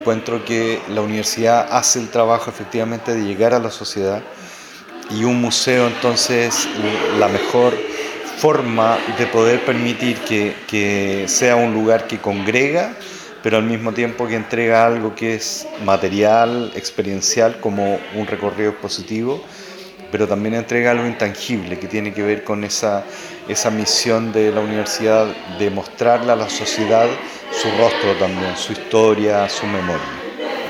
Encuentro que la universidad hace el trabajo efectivamente de llegar a la sociedad y un museo entonces la mejor forma de poder permitir que sea un lugar que congrega, pero al mismo tiempo que entrega algo que es material, experiencial, como un recorrido expositivo, pero también entrega algo intangible que tiene que ver con esa misión de la universidad de mostrarle a la sociedad su rostro también, su historia, su memoria.